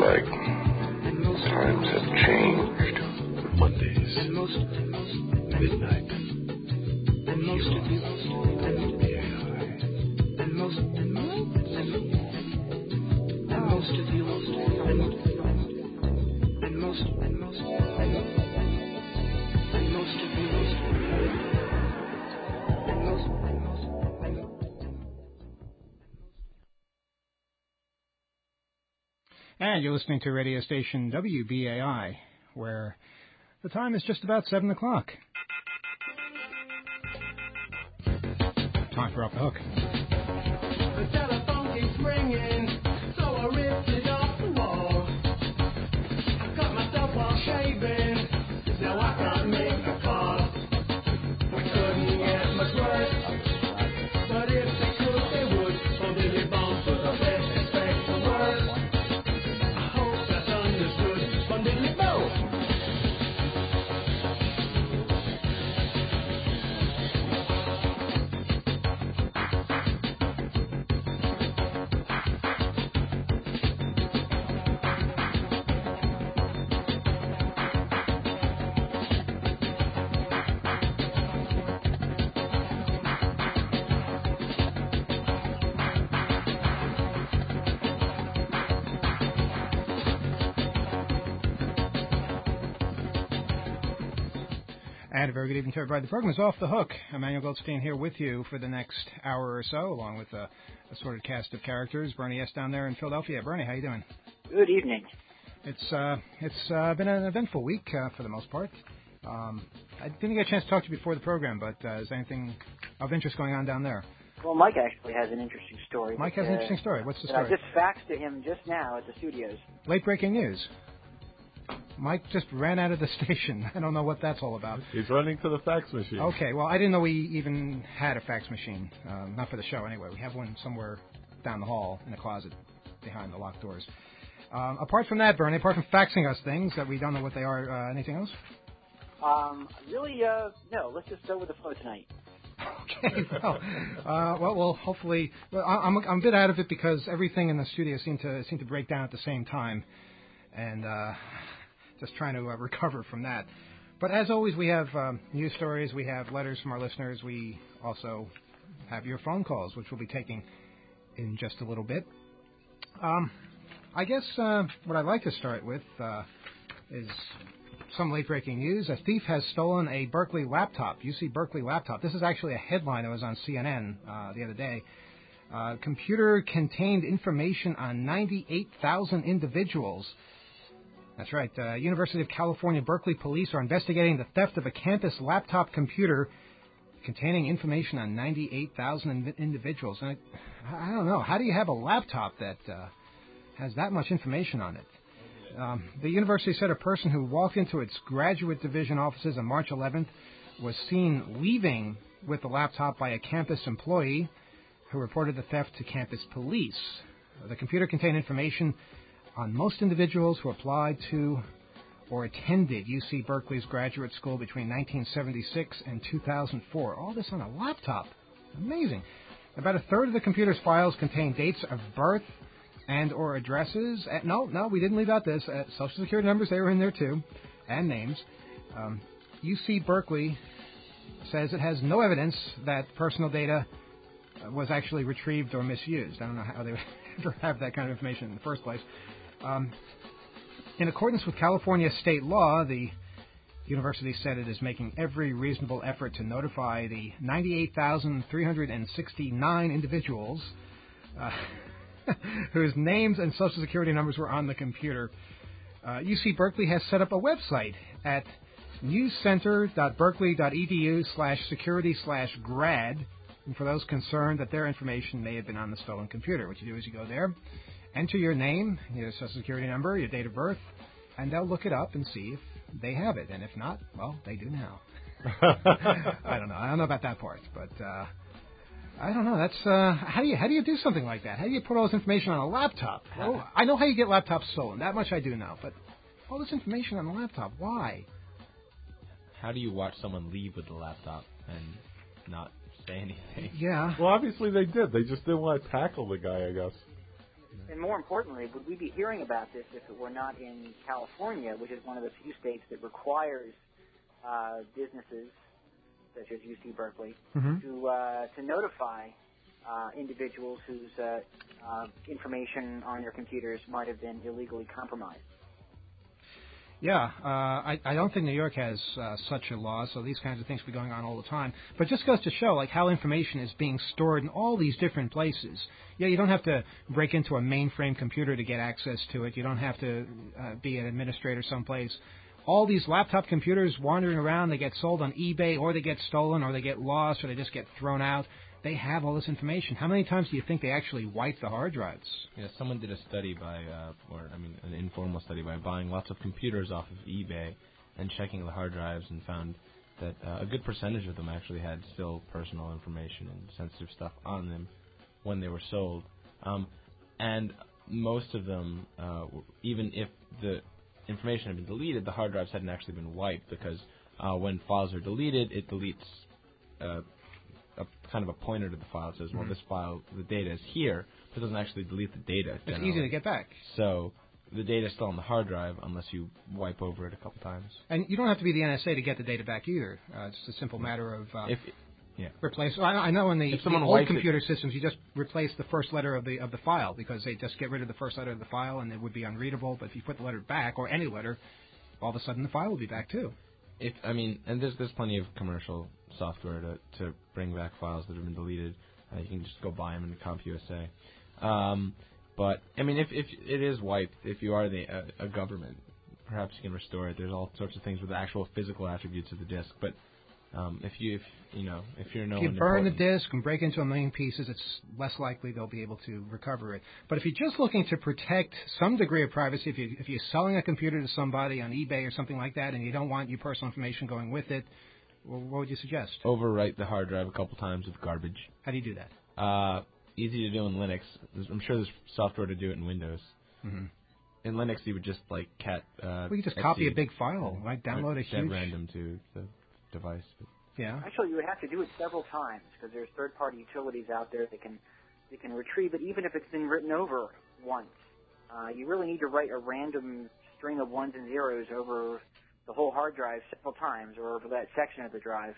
like times have changed. Mondays, midnight. And you're listening to radio station WBAI, where the time is just about 7 o'clock. Time for Off the Hook. The telephone keeps ringing, so I ripped it off the wall. I cut myself while shaving, now I can't make a call. We couldn't get much worse, but if they could, they would. So Billy Bones was the best, expect the worst. I hope that's understood from Billy Bones. And a very good evening to everybody. The program is Off the Hook. Emmanuel Goldstein here with you for the next hour or so, along with a assorted cast of characters. Bernie S. down there in Philadelphia. Bernie, how you doing? Good evening. It's been an eventful week for the most part. I didn't get a chance to talk to you before the program, but is there anything of interest going on down there? Well, Mike actually has an interesting story. Mike has an interesting story. What's the story? I just faxed to him just now at the studios. Late breaking news. Mike just ran out of the station. I don't know what that's all about. He's running to the fax machine. Okay, well, I didn't know we even had a fax machine. Not for the show, anyway. We have one somewhere down the hall in a closet behind the locked doors. Apart from that, Bernie, apart from faxing us things that we don't know what they are, anything else? No. Let's just go with the flow tonight. Okay, well, hopefully, I'm a bit out of it because everything in the studio seemed to break down at the same time, and just trying to recover from that. But as always, we have news stories, we have letters from our listeners, we also have your phone calls, which we'll be taking in just a little bit. I guess what I'd like to start with is some late-breaking news. A thief has stolen a Berkeley laptop, UC Berkeley laptop. This is actually a headline that was on CNN the other day. Computer contained information on 98,000 individuals. That's right. University of California, Berkeley police are investigating the theft of a campus laptop computer containing information on 98,000 individuals. And I don't know. How do you have a laptop that has that much information on it? The university said a person who walked into its graduate division offices on March 11th was seen leaving with the laptop by a campus employee who reported the theft to campus police. The computer contained information on most individuals who applied to or attended UC Berkeley's graduate school between 1976 and 2004. All this on a laptop. Amazing. About a third of the computer's files contain dates of birth and or addresses. No, we didn't leave out this. Social Security numbers, they were in there too, and names. UC Berkeley says it has no evidence that personal data was actually retrieved or misused. I don't know how they would ever have that kind of information in the first place. In accordance with California state law, the university said it is making every reasonable effort to notify the 98,369 individuals whose names and Social Security numbers were on the computer. UC Berkeley has set up a website at newscenter.berkeley.edu/security/grad. And for those concerned that their information may have been on the stolen computer, what you do is you go there, enter your name, your Social Security number, your date of birth, and they'll look it up and see if they have it. And if not, well, they do now. I don't know about that part, but I don't know. That's how do you do something like that? How do you put all this information on a laptop? Well, I know how you get laptops stolen. That much I do know. But all this information on the laptop, why? How do you watch someone leave with the laptop and not say anything? Yeah. Well, obviously they did. They just didn't want to tackle the guy, I guess. And more importantly, would we be hearing about this if it were not in California, which is one of the few states that requires businesses, such as UC Berkeley, to notify individuals whose information on their computers might have been illegally compromised? Yeah, I don't think New York has such a law, so these kinds of things be going on all the time. But it just goes to show, like, how information is being stored in all these different places. Yeah, you don't have to break into a mainframe computer to get access to it. You don't have to be an administrator someplace. All these laptop computers wandering around, they get sold on eBay, or they get stolen, or they get lost, or they just get thrown out. They have all this information. How many times do you think they actually wipe the hard drives? Yeah, someone did a study an informal study by buying lots of computers off of eBay and checking the hard drives, and found that a good percentage of them actually had still personal information and sensitive stuff on them when they were sold. And most of them, even if the information had been deleted, the hard drives hadn't actually been wiped, because when files are deleted, it deletes a kind of a pointer to the file. It says, well, this file, the data is here, but it doesn't actually delete the data. It's easy to get back. So the data is still on the hard drive unless you wipe over it a couple times. And you don't have to be the NSA to get the data back either. It's just a simple matter of replace. I know in the old computer systems, you just replace the first letter of the file, because they just get rid of the first letter of the file and it would be unreadable. But if you put the letter back, or any letter, all of a sudden the file will be back too. And there's plenty of commercial software to bring back files that have been deleted. You can just go buy them in CompUSA. But if it is wiped, if you are a government, perhaps you can restore it. There's all sorts of things with the actual physical attributes of the disk. But if you're if you burn the disk and break into a million pieces, it's less likely they'll be able to recover it. But if you're just looking to protect some degree of privacy, if you're selling a computer to somebody on eBay or something like that, and you don't want your personal information going with it, well, what would you suggest? Overwrite the hard drive a couple times with garbage. How do you do that? Easy to do in Linux. I'm sure there's software to do it in Windows. Mm-hmm. In Linux, you would just like cat. We could just copy a big file, right? Download a huge. Random to the device. Yeah. Actually, you would have to do it several times, because there's third-party utilities out there that can retrieve it, even if it's been written over once. You really need to write a random string of ones and zeros over the whole hard drive several times, or over that section of the drive.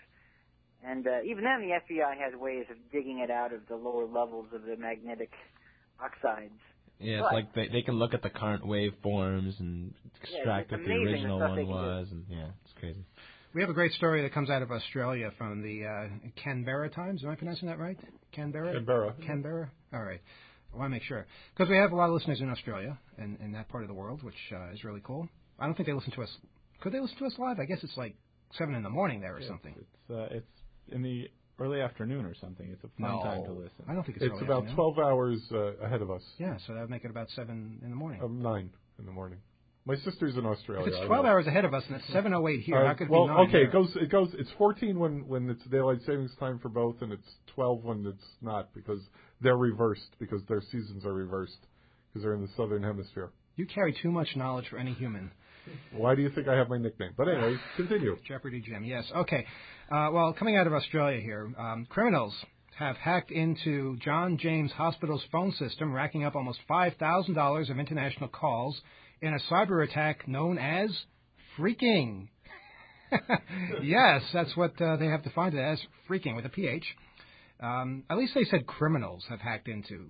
And even then, the FBI has ways of digging it out of the lower levels of the magnetic oxides. Yeah, it's like they can look at the current waveforms and extract what the original one was. And it's crazy. We have a great story that comes out of Australia from the Canberra Times. Am I pronouncing that right? Canberra? Canberra? All right. I want to make sure. Because we have a lot of listeners in Australia and in that part of the world, which is really cool. I don't think they listen to us. Could they listen to us live? I guess it's like 7 in the morning there or something. It's in the early afternoon or something. It's a fun time to listen. I don't think it's early about afternoon. 12 hours ahead of us. Yeah, so that would make it about 7 in the morning. 9 in the morning. My sister's in Australia. If it's 12 hours ahead of us and it's 7:08 here, how could it be 9 okay, here? it goes. It's 14 when it's daylight savings time for both, and it's 12 when it's not, because they're reversed, because their seasons are reversed, because they're in the southern hemisphere. You carry too much knowledge for any human. Why do you think I have my nickname? But anyway, continue. Jeopardy Jim, yes. Okay. Well, coming out of Australia here, criminals have hacked into John James Hospital's phone system, racking up almost $5,000 of international calls in a cyber attack known as phreaking. Yes, that's what they have defined it as, phreaking with a PH. At least they said criminals have hacked into,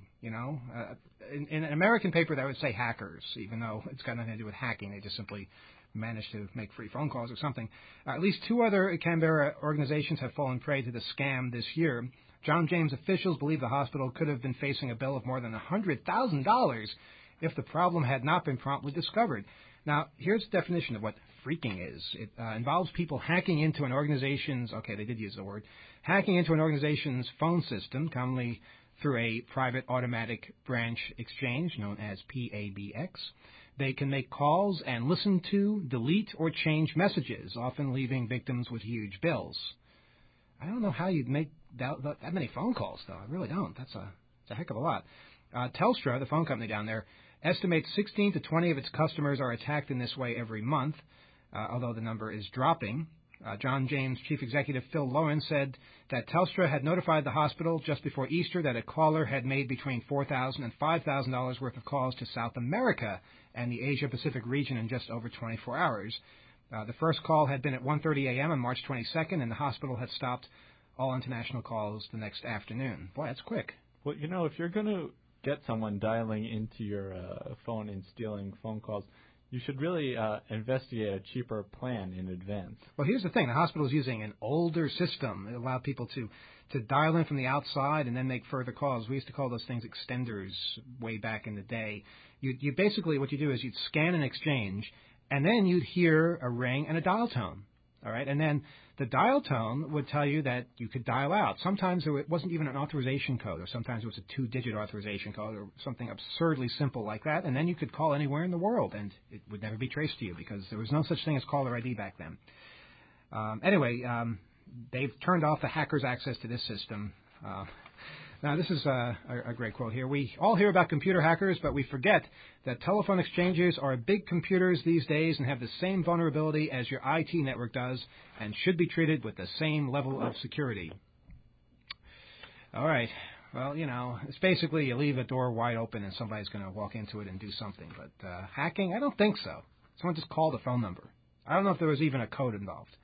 In an American paper, that would say hackers, even though it's got nothing to do with hacking. They just simply managed to make free phone calls or something. At least 2 other Canberra organizations have fallen prey to the scam this year. John James officials believe the hospital could have been facing a bill of more than $100,000 if the problem had not been promptly discovered. Now, here's the definition of what phreaking is. It involves people hacking into an organization's, they did use the word, hacking into an organization's phone system, commonly through a private automatic branch exchange known as PABX. They can make calls and listen to, delete, or change messages, often leaving victims with huge bills. I don't know how you'd make that many phone calls, though. I really don't. That's a heck of a lot. Telstra, the phone company down there, estimates 16 to 20 of its customers are attacked in this way every month, although the number is dropping. John James Chief Executive Phil Lowen said that Telstra had notified the hospital just before Easter that a caller had made between $4,000 and $5,000 worth of calls to South America and the Asia-Pacific region in just over 24 hours. The first call had been at 1:30 a.m. on March 22nd, and the hospital had stopped all international calls the next afternoon. Boy, that's quick. Well, if you're going to get someone dialing into your phone and stealing phone calls, you should really investigate a cheaper plan in advance. Well, here's the thing. The hospital is using an older system. It allowed people to dial in from the outside and then make further calls. We used to call those things extenders way back in the day. You basically, what you do is you'd scan an exchange, and then you'd hear a ring and a dial tone. All right, and then the dial tone would tell you that you could dial out. Sometimes it wasn't even an authorization code, or sometimes it was a 2-digit authorization code, or something absurdly simple like that. And then you could call anywhere in the world, and it would never be traced to you because there was no such thing as caller ID back then. Anyway, they've turned off the hackers' access to this system. Now, this is a great quote here. We all hear about computer hackers, but we forget that telephone exchanges are big computers these days and have the same vulnerability as your IT network does and should be treated with the same level of security. All right. Well, it's basically you leave a door wide open and somebody's going to walk into it and do something. But hacking, I don't think so. Someone just called a phone number. I don't know if there was even a code involved.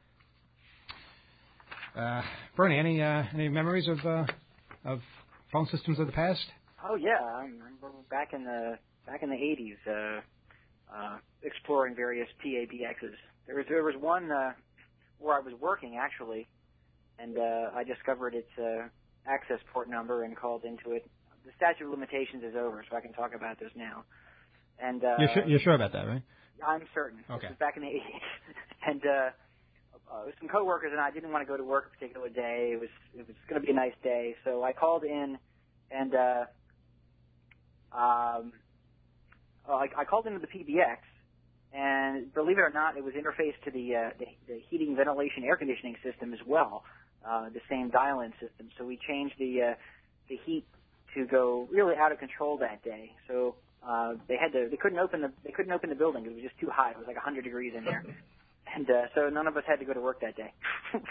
Bernie, any memories of phone systems of the past? Oh yeah, I remember back in the 80s, exploring various PABXs. There was one where I was working actually, and I discovered its access port number and called into it. The statute of limitations is over, so I can talk about this now. And You're sure about that, right? I'm certain. Okay. This was back in the 80s, and some coworkers and I didn't want to go to work a particular day. It was going to be a nice day, so I called in, and I called into the PBX, and believe it or not, it was interfaced to the heating, ventilation, air conditioning system as well, the same dial-in system. So we changed the heat to go really out of control that day. So they couldn't open the building. It was just too hot. It was like 100 degrees in there. And so none of us had to go to work that day.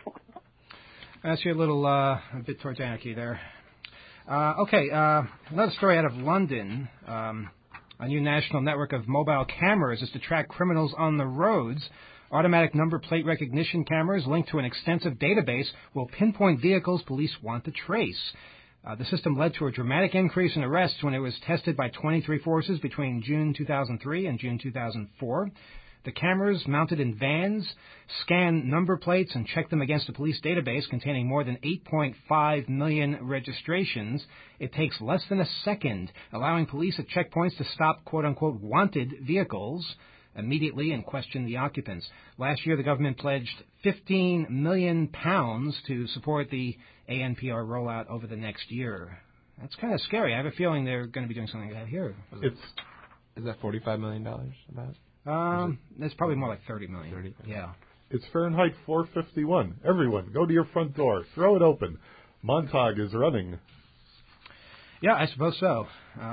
That's your little a bit towards anarchy there. Okay, another story out of London. A new national network of mobile cameras is to track criminals on the roads. Automatic number plate recognition cameras linked to an extensive database will pinpoint vehicles police want to trace. The system led to a dramatic increase in arrests when it was tested by 23 forces between June 2003 and June 2004. The cameras, mounted in vans, scan number plates and check them against a police database containing more than 8.5 million registrations. It takes less than a second, allowing police at checkpoints to stop quote-unquote wanted vehicles immediately and question the occupants. Last year, the government pledged £15 million to support the ANPR rollout over the next year. That's kind of scary. I have a feeling they're going to be doing something like that here. Is that $45 million about? It's probably more like 30 million. 30? Yeah. It's Fahrenheit 451. Everyone, go to your front door. Throw it open. Montag is running. Yeah, I suppose so.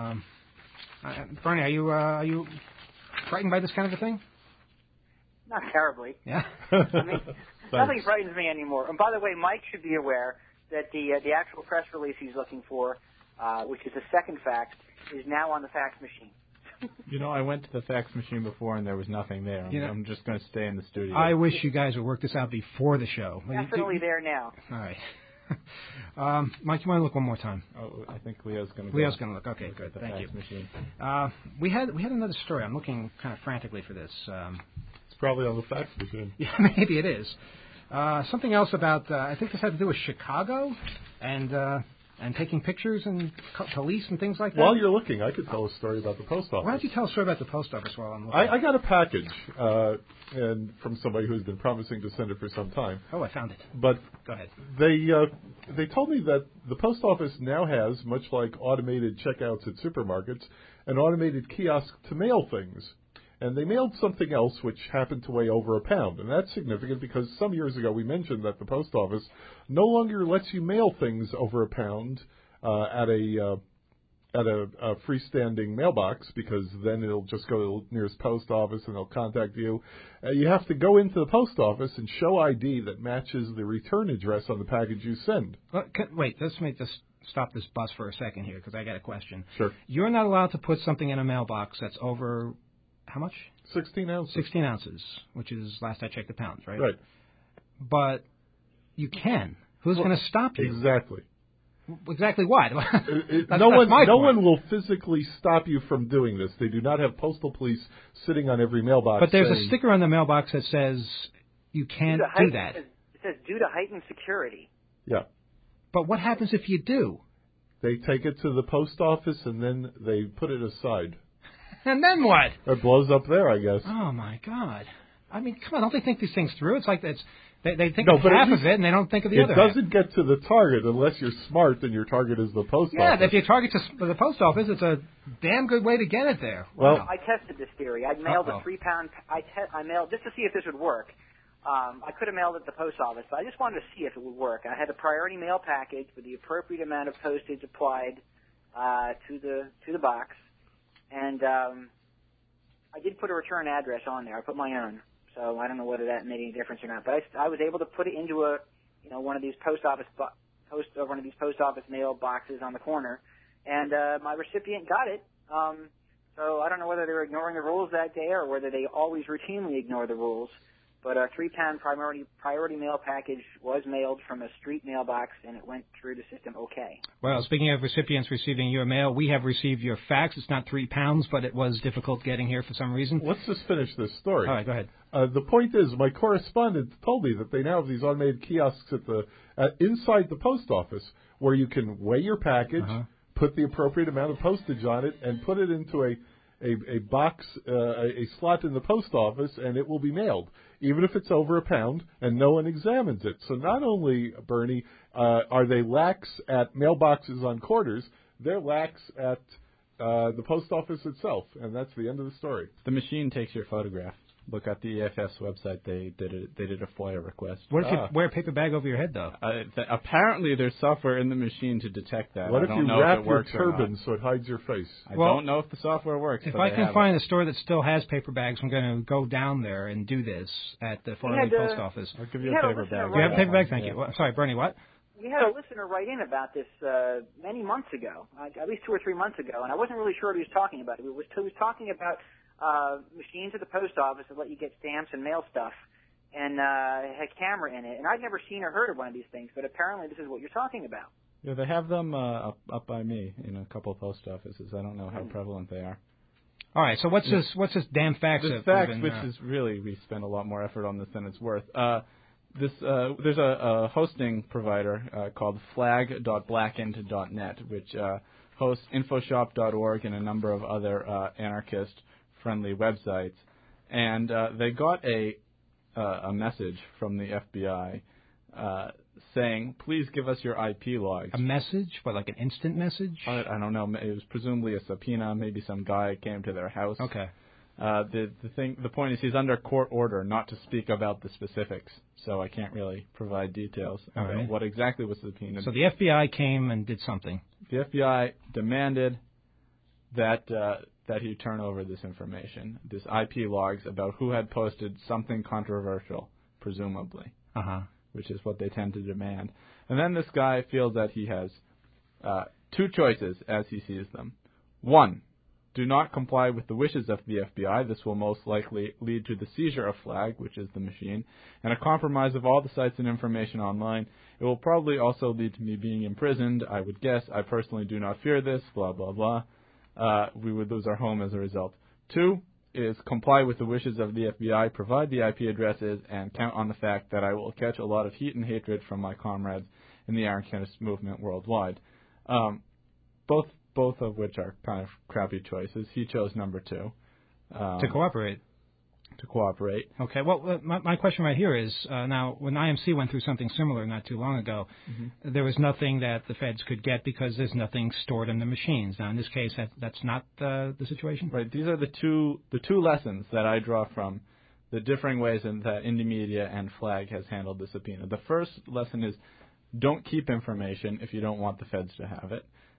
Bernie, are you frightened by this kind of a thing? Not terribly. Yeah. I mean, nothing frightens me anymore. And by the way, Mike should be aware that the actual press release he's looking for, which is the second fax, is now on the fax machine. I went to the fax machine before and there was nothing there. I'm just going to stay in the studio. I wish you guys would work this out before the show. Definitely there now. All right. Mike, you want to look one more time? Oh, I think Leo's going to Leo's going to look. Okay, good. The Thank fax you. Machine. We had another story. I'm looking kind of frantically for this. It's probably on the fax machine. Yeah, maybe it is. Something else about, I think this had to do with Chicago and taking pictures and police and things like that. While you're looking, I could tell a story about the post office. Why don't you tell a story about the post office while I'm looking? I got a package and from somebody who's been promising to send it for some time. Oh, I found it. But go ahead. They told me that the post office now has, much like automated checkouts at supermarkets, an automated kiosk to mail things. And they mailed something else which happened to weigh over a pound. And that's significant because some years ago we mentioned that the post office no longer lets you mail things over a pound at a freestanding mailbox, because then it'll just go to the nearest post office and they'll contact you. You have to go into the post office and show ID that matches the return address on the package you send. Wait, let's stop this bus for a second here, because I got a question. Sure. You're not allowed to put something in a mailbox that's over, how much? 16 ounces. 16 ounces, which is, last I checked, the pounds, right? Right. But you can. Who's going to stop you? Exactly. Exactly what? No one will physically stop you from doing this. They do not have postal police sitting on every mailbox. But there's saying, a sticker on the mailbox that says you can't do that. It says due to heightened security. Yeah. But what happens if you do? They take it to the post office and then they put it aside. And then what? It blows up there, I guess. Oh, my God. I mean, come on, don't they think these things through? It's like they think No, of but half at least of it and they don't think of the other half. It doesn't get to the target unless you're smart and your target is the post office. Yeah, if you target to the post office, it's a damn good way to get it there. Well, I tested this theory. I mailed a 3-pound. I mailed just to see if this would work. I could have mailed it to the post office, but I just wanted to see if it would work. I had a priority mail package with the appropriate amount of postage applied to the box, and I did put a return address on there. I put my own, so I don't know whether that made any difference or not. But I was able to put it into one of these post office mail boxes on the corner, and my recipient got it. So I don't know whether they were ignoring the rules that day or whether they always routinely ignore the rules. But a 3-pound priority mail package was mailed from a street mailbox, and it went through the system okay. Well, speaking of recipients receiving your mail, we have received your fax. It's not 3 pounds, but it was difficult getting here for some reason. let's just finish this story. All right, go ahead. The point is, my correspondent told me that they now have these automated kiosks inside the post office where you can weigh your package, put the appropriate amount of postage on it, and put it into a box, a slot in the post office, and it will be mailed, even if it's over a pound, and no one examines it. So not only, Bernie, are they lax at mailboxes on quarters, they're lax at the post office itself, and that's the end of the story. The machine takes your photograph. Look at the EFS website. They did a FOIA request. What if you wear a paper bag over your head, though? Apparently, there's software in the machine to detect that. What I if don't you know wrap if it your works or turban not. so it hides your face? I don't know if the software works. If but I they can have find a store that still has paper bags, I'm going to go down there and do this at the Farley Post Office. I'll give you a paper bag. Do you have a paper bag? Thank you. Well, sorry, Bernie, what? We had a listener write in about this many months ago, at least 2 or 3 months ago, and I wasn't really sure what he was talking about. He was talking about machines at the post office that let you get stamps and mail stuff, and had a camera in it. And I'd never seen or heard of one of these things, but apparently this is what you're talking about. Yeah, they have them up by me in a couple of post offices. I don't know how prevalent they are. All right, so what's this damn fax? This fax, which is really, we spend a lot more effort on this than it's worth. There's a hosting provider called flag.blackend.net, which hosts infoshop.org and a number of other anarchist-friendly websites. And they got a message from the FBI saying, please give us your IP logs. A message? What, like an instant message? I don't know. It was presumably a subpoena. Maybe some guy came to their house. Okay. The point is he's under court order not to speak about the specifics, so I can't really provide details about what exactly was subpoenaed. So the FBI came and did something. The FBI demanded that he turn over this information, this IP logs about who had posted something controversial, presumably, which is what they tend to demand. And then this guy feels that he has 2 choices as he sees them. 1, do not comply with the wishes of the FBI. This will most likely lead to the seizure of Flag, which is the machine, and a compromise of all the sites and information online. It will probably also lead to me being imprisoned, I would guess. I personally do not fear this, blah, blah, blah. We would lose our home as a result. 2 is comply with the wishes of the FBI, provide the IP addresses, and count on the fact that I will catch a lot of heat and hatred from my comrades in the anarchist movement worldwide. Both of which are kind of crappy choices. He chose number 2. To cooperate. To cooperate. Okay. Well, my question right here is, now, when IMC went through something similar not too long ago, there was nothing that the feds could get because there's nothing stored in the machines. Now, in this case, that's not the situation? Right. These are the two lessons that I draw from the differing ways in that Indymedia and Flag has handled the subpoena. The first lesson is don't keep information if you don't want the feds to have it.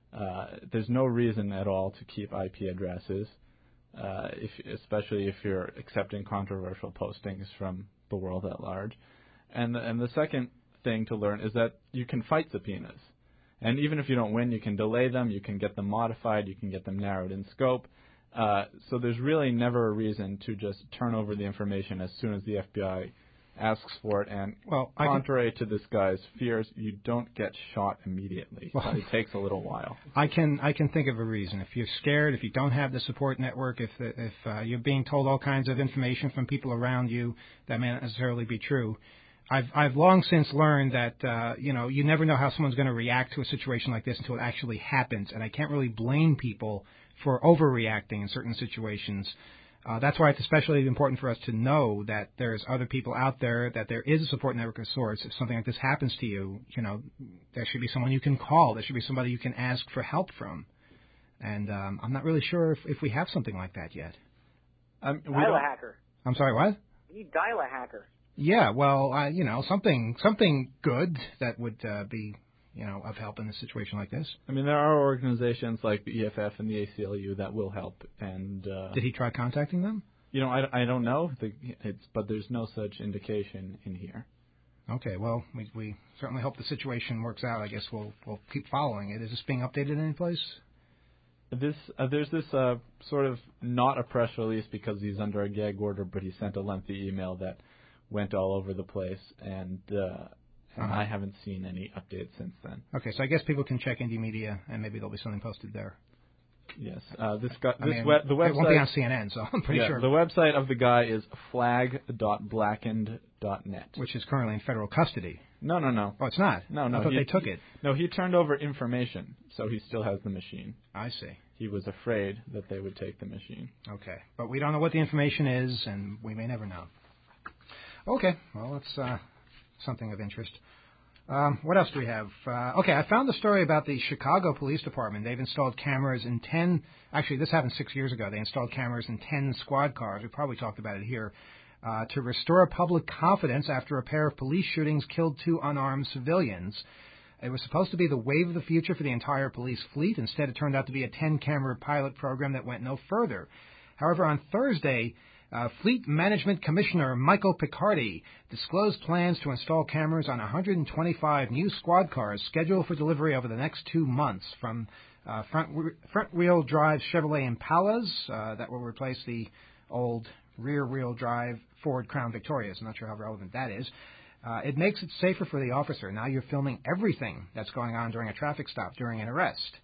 There's no reason at all to keep IP addresses, especially if you're accepting controversial postings from the world at large. And the second thing to learn is that you can fight subpoenas. And even if you don't win, you can delay them, you can get them modified, you can get them narrowed in scope. So there's really never a reason to just turn over the information as soon as the FBI asks for it. And contrary to this guy's fears, you don't get shot immediately. Well, it takes a little while. I can think of a reason. If you're scared, if you don't have the support network, if you're being told all kinds of information from people around you that may not necessarily be true. I've long since learned that you never know how someone's going to react to a situation like this until it actually happens, and I can't really blame people for overreacting in certain situations. That's why it's especially important for us to know that there's other people out there, that there is a support network of sorts. If something like this happens to you, there should be someone you can call. There should be somebody you can ask for help from. And I'm not really sure if we have something like that yet. Dial a hacker. I'm sorry, what? You need dial a hacker. Yeah, well, something good that would be, of help in a situation like this. I mean, there are organizations like the EFF and the ACLU that will help. And did he try contacting them? I don't know. But there's no such indication in here. Okay, well, we certainly hope the situation works out. I guess we'll keep following it. Is this being updated any place? There's this sort of not a press release because he's under a gag order, but he sent a lengthy email that went all over the place, and I haven't seen any updates since then. Okay, so I guess people can check Indie Media, and maybe there'll be something posted there. Yes, the website. It won't be on CNN, so I'm pretty sure. The website of the guy is flag.blackened.net, which is currently in federal custody. No. Oh, it's not? No. I thought they took it. No, he turned over information, so he still has the machine. I see. He was afraid that they would take the machine. Okay, but we don't know what the information is, and we may never know. Okay, well, that's something of interest. What else do we have? Okay, I found the story about the Chicago Police Department. They've installed cameras in 10... Actually, this happened 6 years ago. They installed cameras in 10 squad cars. We probably talked about it here. To restore public confidence after a pair of police shootings killed 2 unarmed civilians. It was supposed to be the wave of the future for the entire police fleet. Instead, it turned out to be a 10-camera pilot program that went no further. However, on Thursday... Fleet Management Commissioner Michael Picardi disclosed plans to install cameras on 125 new squad cars scheduled for delivery over the next 2 months from front-wheel drive Chevrolet Impalas that will replace the old rear-wheel drive Ford Crown Victorias. I'm not sure how relevant that is. It makes it safer for the officer. Now you're filming everything that's going on during a traffic stop, during an arrest.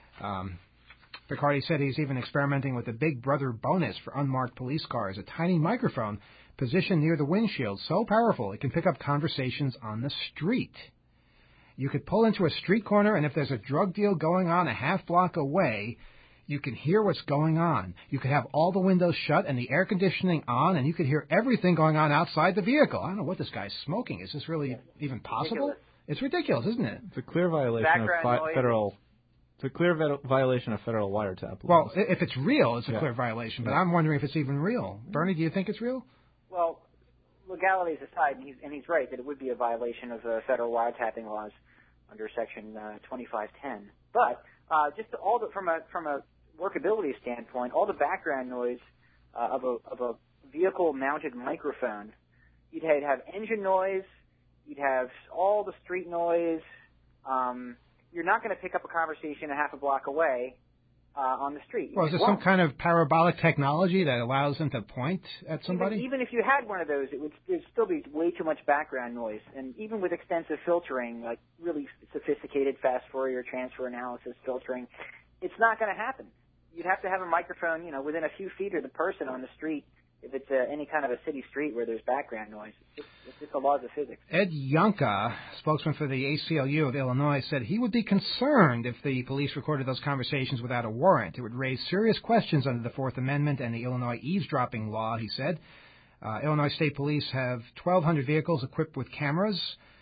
Picardi said he's even experimenting with a Big Brother bonus for unmarked police cars, a tiny microphone positioned near the windshield, so powerful it can pick up conversations on the street. You could pull into a street corner, and if there's a drug deal going on a half block away, you can hear what's going on. You could have all the windows shut and the air conditioning on, and you could hear everything going on outside the vehicle. I don't know what this guy's smoking. Is this really even possible? It's ridiculous, isn't it? It's a clear violation of federal... It's a clear violation of federal wiretap laws. Well, if it's real, it's a clear violation. But I'm wondering if it's even real. Bernie, do you think it's real? Well, legalities aside, and he's right that it would be a violation of federal wiretapping laws under Section 2510. But just from a workability standpoint, all the background noise of a vehicle-mounted microphone, you'd have engine noise, you'd have all the street noise. You're not going to pick up a conversation a half a block away on the street. Well, is there some kind of parabolic technology that allows them to point at somebody? Even if you had one of those, it'd still be way too much background noise. And even with extensive filtering, like really sophisticated fast Fourier transfer analysis filtering, it's not going to happen. You'd have to have a microphone, within a few feet of the person on the street if it's any kind of a city street where there's background noise. It's just the laws of physics. Ed Yonka, spokesman for the ACLU of Illinois, said he would be concerned if the police recorded those conversations without a warrant. It would raise serious questions under the Fourth Amendment and the Illinois eavesdropping law, he said. Illinois State Police have 1,200 vehicles equipped with cameras.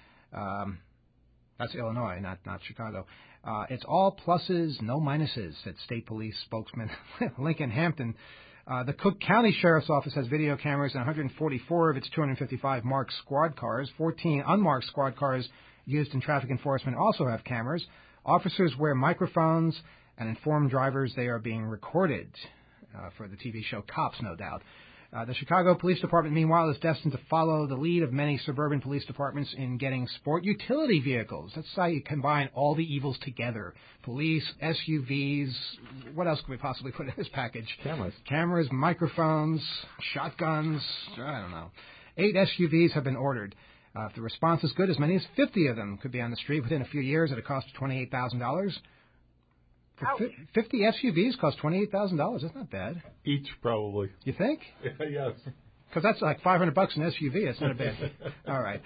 That's Illinois, not Chicago. It's all pluses, no minuses, said State Police spokesman Lincoln Hampton. The Cook County Sheriff's Office has video cameras in 144 of its 255 marked squad cars. 14 unmarked squad cars used in traffic enforcement also have cameras. Officers wear microphones and inform drivers they are being recorded for the TV show Cops, no doubt. The Chicago Police Department, meanwhile, is destined to follow the lead of many suburban police departments in getting sport utility vehicles. That's how you combine all the evils together. Police, SUVs, what else could we possibly put in this package? Cameras, microphones, shotguns, I don't know. 8 SUVs have been ordered. If the response is good, as many as 50 of them could be on the street within a few years at a cost of $28,000. 50 SUVs cost $28,000. That's not bad. Each, probably. You think? Yes. Because that's like $500 an SUV. It's not a bad. All right.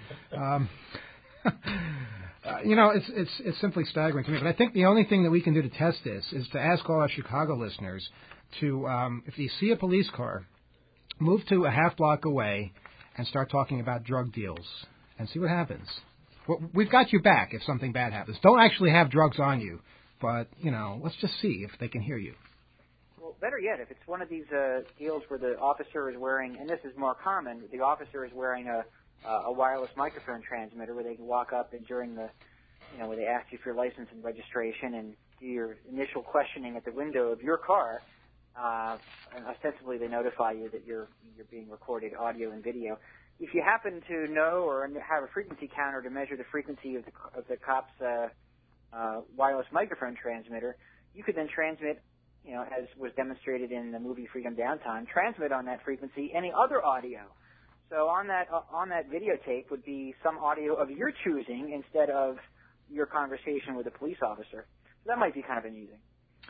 It's simply staggering to me. But I think the only thing that we can do to test this is to ask all our Chicago listeners to, if you see a police car, move to a half block away and start talking about drug deals and see what happens. Well, we've got you back if something bad happens. Don't actually have drugs on you. But, let's just see if they can hear you. Well, better yet, if it's one of these deals where the officer is wearing, and this is more common, the officer is wearing a wireless microphone transmitter where they can walk up and during the, where they ask you for your license and registration and do your initial questioning at the window of your car, and ostensibly they notify you that you're being recorded audio and video. If you happen to know or have a frequency counter to measure the frequency of the cop's wireless microphone transmitter, you could then transmit, as was demonstrated in the movie Freedom Downtime, transmit on that frequency any other audio. So on that videotape would be some audio of your choosing instead of your conversation with a police officer. So that might be kind of amusing.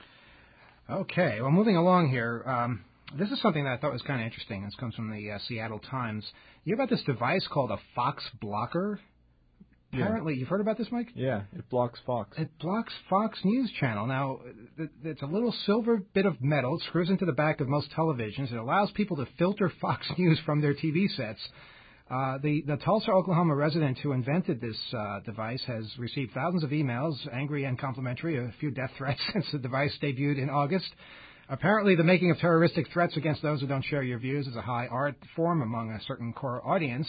Okay, well, moving along here, this is something that I thought was kind of interesting. This comes from the Seattle Times. You hear about this device called a Fox blocker? Apparently, you've heard about this, Mike? Yeah, it blocks Fox. It blocks Fox News Channel. Now, it's a little silver bit of metal. It screws into the back of most televisions. It allows people to filter Fox News from their TV sets. The Tulsa, Oklahoma resident who invented this device has received thousands of emails, angry and complimentary, a few death threats since the device debuted in August. Apparently, the making of terroristic threats against those who don't share your views is a high art form among a certain core audience,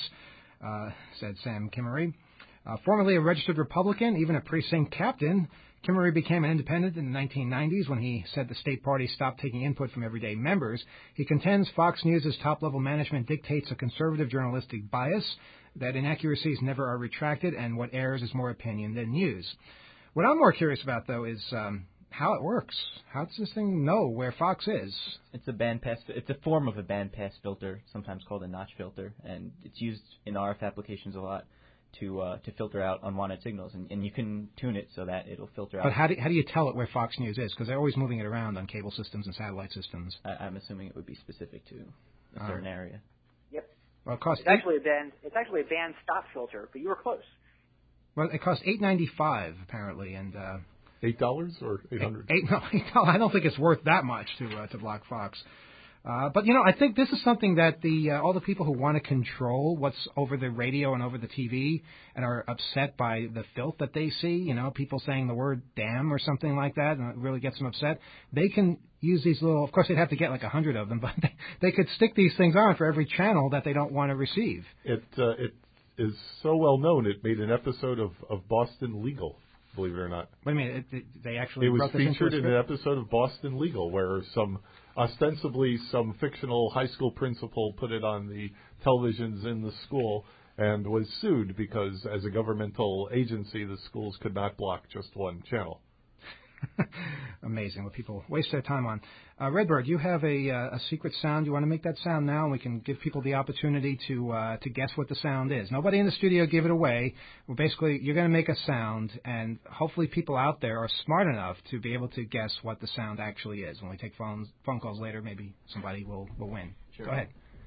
said Sam Kimmery. Formerly a registered Republican, even a precinct captain, Kimmery became an independent in the 1990s when he said the state party stopped taking input from everyday members. He contends Fox News' top-level management dictates a conservative journalistic bias, that inaccuracies never are retracted, and what airs is more opinion than news. What I'm more curious about, though, is how it works. How does this thing know where Fox is? It's a bandpass. It's a form of a bandpass filter, sometimes called a notch filter, and it's used in RF applications a lot to filter out unwanted signals, and you can tune it so that it'll filter out. But how do you tell it where Fox News is? Because they're always moving it around on cable systems and satellite systems. I'm assuming it would be specific to a certain area. Yep. Well, it costs It's actually a band stop filter, but you were close. Well, it costs $8.95 apparently, and $8 or $800? $8. I don't think it's worth that much to block Fox. But, I think this is something that all the people who want to control what's over the radio and over the TV and are upset by the filth that they see, people saying the word damn or something like that, and it really gets them upset, they can use these little, of course they'd have to get like 100 of them, but they could stick these things on for every channel that they don't want to receive. It is so well known, it made an episode of Boston Legal. Believe it or not. Wait a minute, they actually It was wrote this into featured a in an episode of Boston Legal where ostensibly some fictional high school principal put it on the televisions in the school and was sued because as a governmental agency the schools could not block just one channel. Amazing what people waste their time on. Redbird, you have a secret sound. You want to make that sound now, and we can give people the opportunity to guess what the sound is. Nobody in the studio give it away. Well, basically, you're going to make a sound, and hopefully people out there are smart enough to be able to guess what the sound actually is. When we take phone calls later, maybe somebody will win. Sure. Go ahead.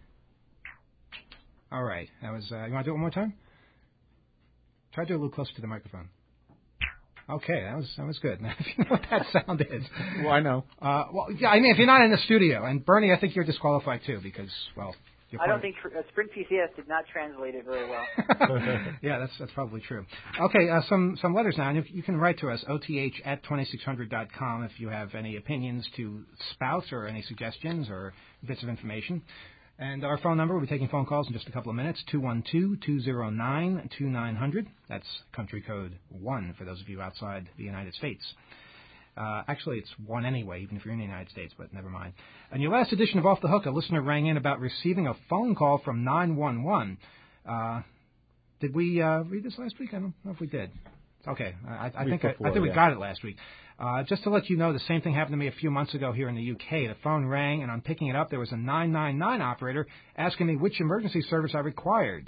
All right. That was. You want to do it one more time? Try to do it a little closer to the microphone. Okay, that was good. Now, if you know what that sound is. Well, I know. Well, yeah, I mean, if you're not in the studio, and Bernie, I think you're disqualified too because, well, I don't think Sprint PCS did not translate it very well. Yeah, that's probably true. Okay, some letters now. And you can write to us, oth@2600.com if you have any opinions to spout or any suggestions or bits of information. And our phone number, we'll be taking phone calls in just a couple of minutes, 212-209-2900. That's country code 1 for those of you outside the United States. Actually, it's 1 anyway, even if you're in the United States, but never mind. In your last edition of Off the Hook, a listener rang in about receiving a phone call from 911. Did we read this last week? I don't know if we did. Okay, I think we got it last week. Just to let you know, the same thing happened to me a few months ago here in the UK. The phone rang, and on picking it up, there was a 999 operator asking me which emergency service I required.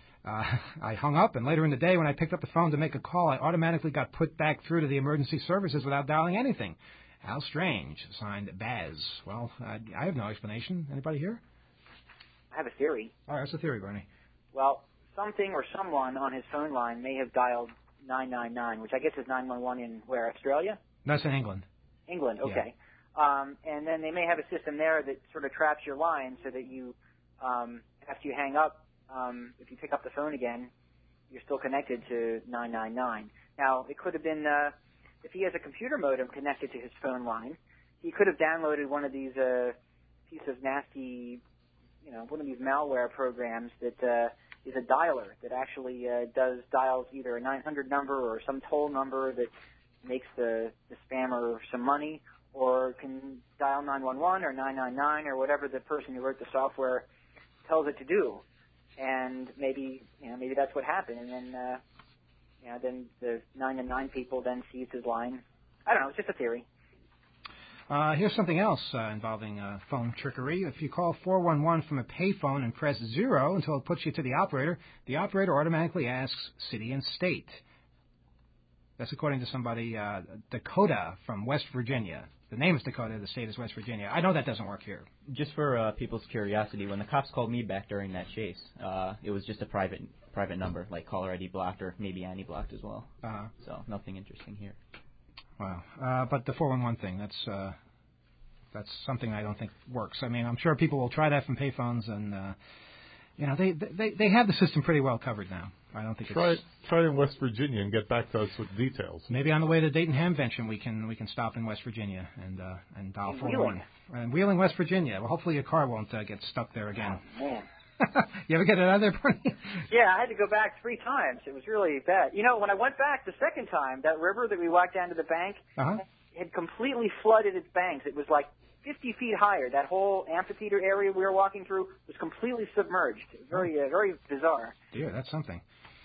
I hung up, and later in the day, when I picked up the phone to make a call, I automatically got put back through to the emergency services without dialing anything. How strange. Signed, Baz. Well, I have no explanation. Anybody here? I have a theory. All right, what's the theory, Bernie? Well, something or someone on his phone line may have dialed 999, which I guess is 911 in where, Australia? That's in England. England, okay. Yeah. And then they may have a system there that sort of traps your line so that you, after you hang up, if you pick up the phone again, you're still connected to 999. Now, it could have been, if he has a computer modem connected to his phone line, he could have downloaded one of these piece of nasty, one of these malware programs that is a dialer that actually dials either a 900 number or some toll number that makes the spammer some money, or can dial 911 or 999 or whatever the person who wrote the software tells it to do. And maybe that's what happened. And then, then the 999 people then seized his line. I don't know. It's just a theory. Here's something else involving phone trickery. If you call 411 from a payphone and press 0 until it puts you to the operator automatically asks city and state. That's according to somebody, Dakota from West Virginia. The name is Dakota, the state is West Virginia. I know that doesn't work here. Just for people's curiosity, when the cops called me back during that chase, it was just a private number, like caller ID blocked or maybe Annie blocked as well. So nothing interesting here. Wow. But the 411 thing, that's something I don't think works. I mean, I'm sure people will try that from payphones, and they have the system pretty well covered now. I don't think try it in West Virginia and get back to us with details. Maybe on the way to Dayton Hamvention we can stop in West Virginia and dial 411. And Wheeling, West Virginia. Well, hopefully your car won't get stuck there again. Oh, man. You ever get it out of there, Bernie? Yeah, I had to go back 3 times. It was really bad. When I went back the second time, that river that we walked down to the bank had completely flooded its banks. It was like 50 feet higher. That whole amphitheater area we were walking through was completely submerged. Very, very bizarre. Dear, that's something.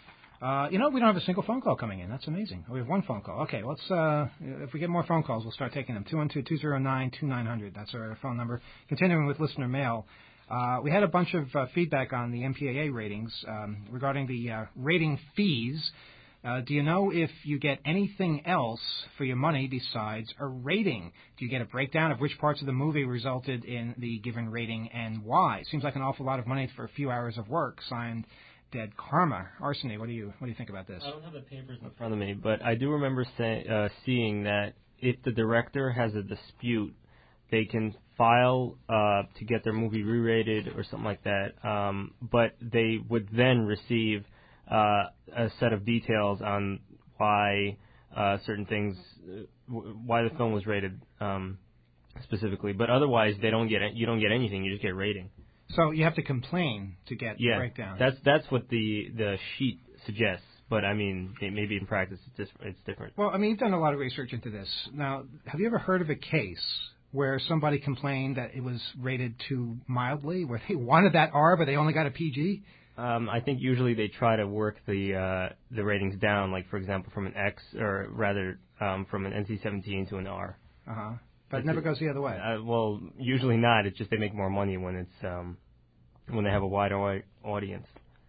We don't have a single phone call coming in. That's amazing. We have one phone call. Okay, let's. If we get more phone calls, we'll start taking them. 212-209-2900. That's our phone number. Continuing with listener mail. We had a bunch of feedback on the MPAA ratings regarding the rating fees. Do you know if you get anything else for your money besides a rating? Do you get a breakdown of which parts of the movie resulted in the given rating and why? Seems like an awful lot of money for a few hours of work. Signed, Dead Karma. Arseny, what do you think about this? I don't have the papers in front of me, but I do remember seeing that if the director has a dispute, they can file to get their movie re-rated or something like that, but they would then receive a set of details on why certain things, why the film was rated specifically. But otherwise, they don't get it. You don't get anything. You just get rating. So you have to complain to get the breakdown. That's what the sheet suggests. But I mean, maybe in practice it's different. Well, I mean, you've done a lot of research into this. Now, have you ever heard of a case where somebody complained that it was rated too mildly, where they wanted that R but they only got a PG? I think usually they try to work the ratings down, like for example from an X, or rather from an NC-17 to an R. But it never goes the other way. Well, usually not. It's just they make more money when it's when they have a wider audience.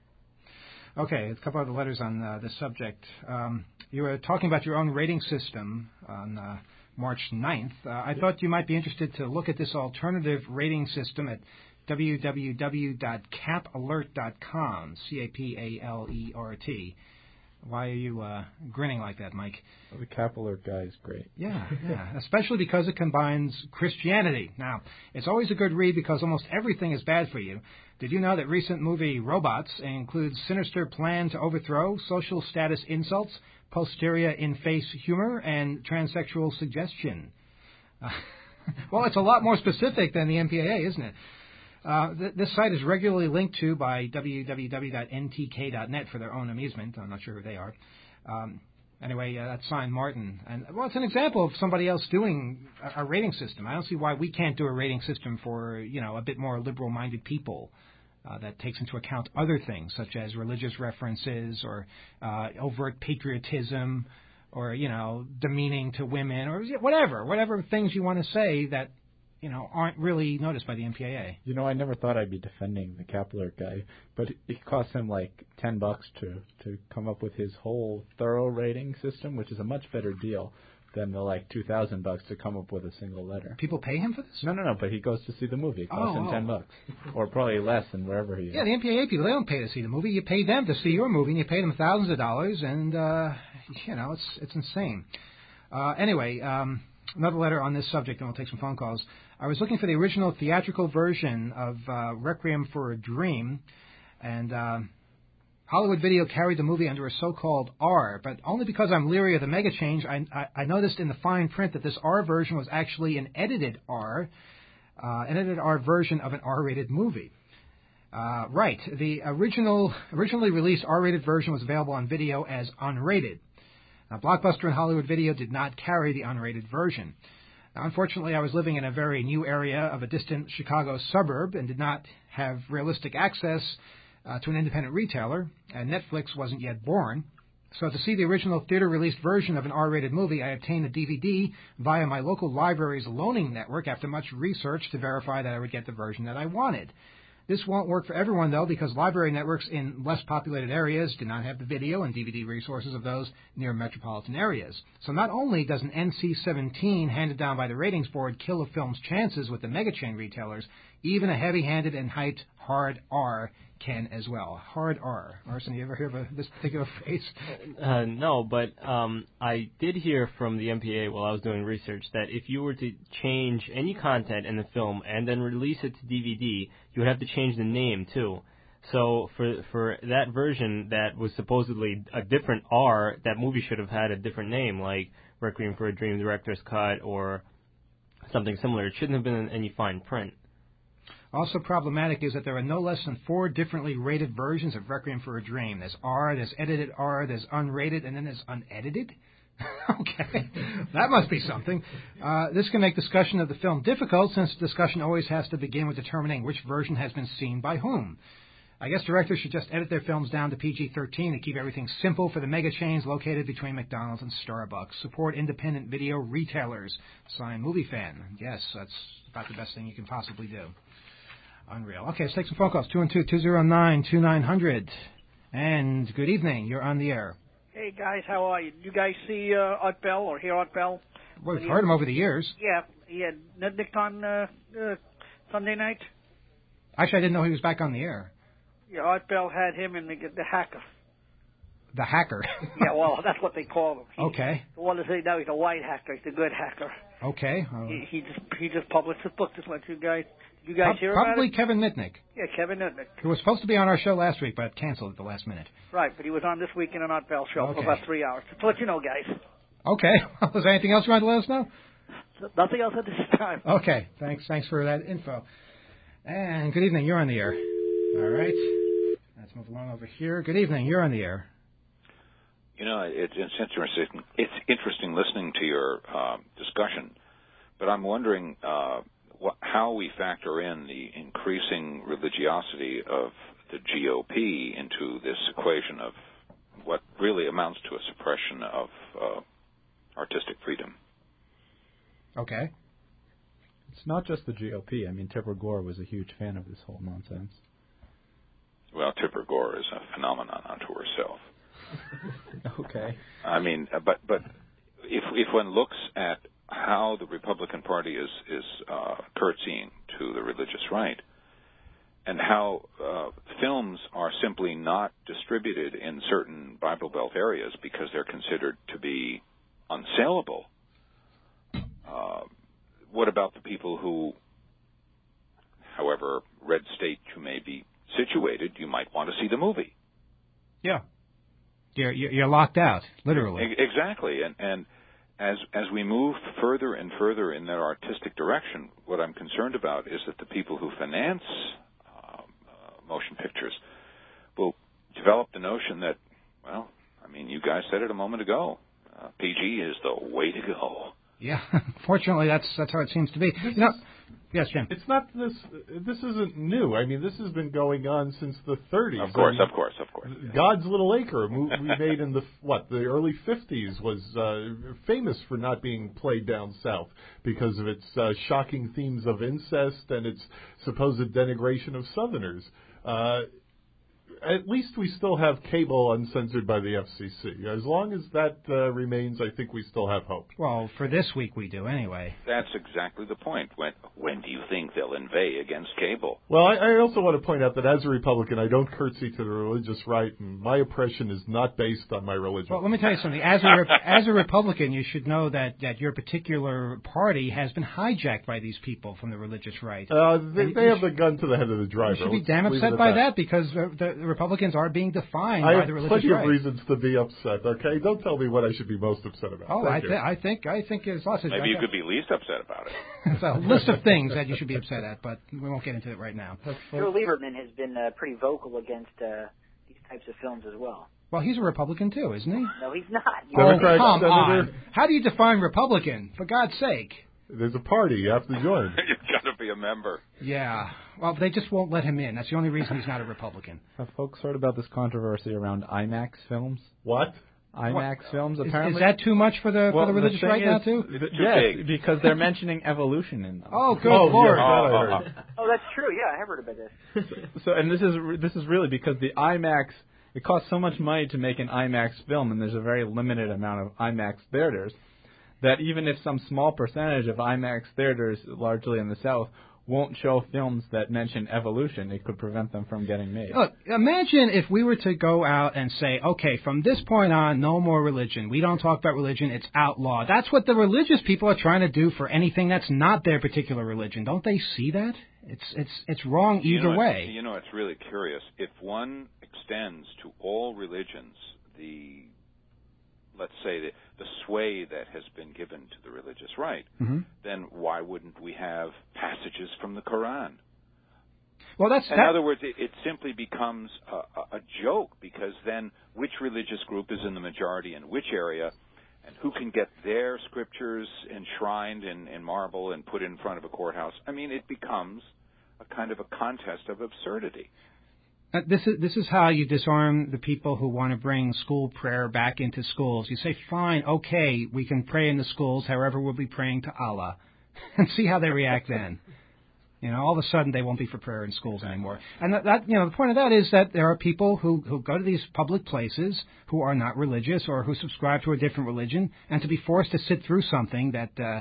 Okay, a couple other letters on this subject. You were talking about your own rating system on March 9th. I thought you might be interested to look at this alternative rating system at www.capalert.com, CAPALERT. Why are you grinning like that, Mike? The Cap Alert guy is great. Yeah, especially because it combines Christianity. Now, it's always a good read because almost everything is bad for you. Did you know that recent movie Robots includes sinister plan to overthrow, social status insults, posterior in-face humor, and transsexual suggestion? Well, it's a lot more specific than the MPAA, isn't it? This site is regularly linked to by www.ntk.net for their own amusement. I'm not sure who they are. Anyway, that's signed Martin. And, well, it's an example of somebody else doing a rating system. I don't see why we can't do a rating system for, a bit more liberal-minded people that takes into account other things, such as religious references or overt patriotism or, demeaning to women or whatever things you want to say that, aren't really noticed by the MPAA. I never thought I'd be defending the Kepler guy, but it cost him like $10 to come up with his whole thorough rating system, which is a much better deal than the like $2,000 to come up with a single letter. People pay him for this? No, but he goes to see the movie. It costs him $10, or probably less than wherever he is. Yeah, the MPAA people, they don't pay to see the movie. You pay them to see your movie, and you pay them thousands of dollars, and it's insane. Anyway. Another letter on this subject, and we'll take some phone calls. I was looking for the original theatrical version of Requiem for a Dream, and Hollywood Video carried the movie under a so-called R, but only because I'm leery of the mega change, I noticed in the fine print that this R version was actually an edited R version of an R-rated movie. Right, the originally released R-rated version was available on video as unrated. Now, Blockbuster and Hollywood Video did not carry the unrated version. Now, unfortunately, I was living in a very new area of a distant Chicago suburb and did not have realistic access to an independent retailer, and Netflix wasn't yet born. So to see the original theater-released version of an R-rated movie, I obtained a DVD via my local library's loaning network after much research to verify that I would get the version that I wanted. This won't work for everyone, though, because library networks in less populated areas do not have the video and DVD resources of those near metropolitan areas. So not only does an NC-17 handed down by the ratings board kill a film's chances with the mega-chain retailers, even a heavy-handed and hyped hard R can as well. Hard R. Arson, you ever hear of this particular phrase? No, but I did hear from the MPA while I was doing research that if you were to change any content in the film and then release it to DVD, you would have to change the name too. So for that version that was supposedly a different R, that movie should have had a different name, like Requiem for a Dream, Director's Cut, or something similar. It shouldn't have been in any fine print. Also problematic is that there are no less than 4 differently rated versions of Requiem for a Dream. There's R, there's edited R, there's unrated, and then there's unedited? Okay, that must be something. This can make discussion of the film difficult, since discussion always has to begin with determining which version has been seen by whom. I guess directors should just edit their films down to PG-13 to keep everything simple for the mega chains located between McDonald's and Starbucks. Support independent video retailers. Signed, Movie Fan. Yes, that's about the best thing you can possibly do. Unreal. Okay, let's take some phone calls. 212-209-2900. And good evening. You're on the air. Hey, guys. How are you? You guys see Art Bell or hear Art Bell? Well, we've heard him over the years. Yeah. He had Nudnik on Sunday night. Actually, I didn't know he was back on the air. Yeah, Art Bell had him and the hacker. The hacker? Yeah, well, that's what they call him. Okay. The one that say now he's a white hacker. He's a good hacker. Okay. He just published his book. Just let you guys hear about it? Probably Kevin Mitnick. Yeah, Kevin Mitnick. Who was supposed to be on our show last week, but canceled at the last minute. Right, but he was on this week in an Art Bell show for about 3 hours. Just to let you know, guys. Okay. Was there anything else you wanted to let us know? Nothing else at this time. Okay. Thanks for that info. And good evening. You're on the air. All right. Let's move along over here. Good evening. You're on the air. It's interesting. It's interesting listening to your discussion, but I'm wondering how we factor in the increasing religiosity of the GOP into this equation of what really amounts to a suppression of artistic freedom. Okay. It's not just the GOP. I mean, Tipper Gore was a huge fan of this whole nonsense. Well, Tipper Gore is a phenomenon unto herself. Okay. I mean, but if one looks at how the Republican Party is curtsying to the religious right, and how films are simply not distributed in certain Bible Belt areas because they're considered to be unsaleable, what about the people who, however red state you may be situated, you might want to see the movie? Yeah. You're locked out, literally. Exactly, and as we move further and further in that artistic direction, what I'm concerned about is that the people who finance motion pictures will develop the notion that, well, I mean, you guys said it a moment ago, PG is the way to go. Yeah, fortunately, that's how it seems to be. Yes, Jim. It's not this. This isn't new. I mean, this has been going on since the 30s. Of course. God's Little Acre, a movie made in the early 50s, was famous for not being played down south because of its shocking themes of incest and its supposed denigration of Southerners. At least we still have cable uncensored by the FCC. As long as that remains, I think we still have hope. Well, for this week we do anyway. That's exactly the point. When do you think they'll inveigh against cable? Well, I also want to point out that as a Republican, I don't curtsy to the religious right, and my oppression is not based on my religion. Well, let me tell you something. As a Republican, you should know that your particular party has been hijacked by these people from the religious right. They have the gun to the head of the driver. You should be damn upset by that because the Republicans are being defined by the religious right. I have plenty of reasons to be upset, okay? Don't tell me what I should be most upset about. Oh, I think there's lots of... Maybe you could be least upset about it. It's a list of things that you should be upset at, but we won't get into it right now. Joe Lieberman has been pretty vocal against these types of films as well. Well, he's a Republican too, isn't he? No, he's not. Democrat come Senator. on. How do you define Republican, for God's sake? There's a party. You have to join. You've got to be a member. Yeah. Well, they just won't let him in. That's the only reason he's not a Republican. Have folks heard about this controversy around IMAX films? What? IMAX films, apparently. Is that too much for the religious right now, too? Yes, because they're mentioning evolution in them. Oh, good Lord. Oh, that's true. Yeah, I have heard about this. And this is really because the IMAX, it costs so much money to make an IMAX film, and there's a very limited amount of IMAX theaters, that even if some small percentage of IMAX theaters, largely in the South, won't show films that mention evolution, it could prevent them from getting made. Look, imagine if we were to go out and say, okay, from this point on, no more religion. We don't talk about religion. It's outlawed. That's what the religious people are trying to do for anything that's not their particular religion. Don't they see that? It's wrong either way. You know, it's really curious. If one extends to all religions let's say, the sway that has been given to the religious right, then why wouldn't we have passages from the Quran? Well, in other words, it simply becomes a joke, because then which religious group is in the majority in which area, and who can get their scriptures enshrined in marble and put in front of a courthouse. I mean, it becomes a kind of a contest of absurdity. This is how you disarm the people who want to bring school prayer back into schools. You say, fine, okay, we can pray in the schools, however, we'll be praying to Allah. And see how they react then. You know, all of a sudden they won't be for prayer in schools anymore. And that the point of that is that there are people who go to these public places who are not religious or who subscribe to a different religion, and to be forced to sit through something that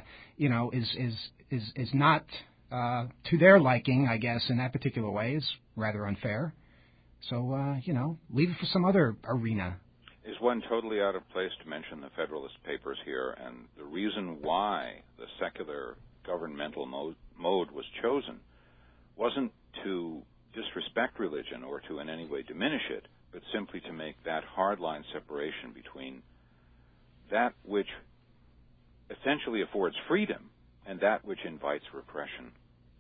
is not to their liking, I guess, in that particular way is rather unfair. So, leave it for some other arena. Is one totally out of place to mention the Federalist Papers here, and the reason why the secular governmental mode was chosen wasn't to disrespect religion or to in any way diminish it, but simply to make that hardline separation between that which essentially affords freedom and that which invites repression.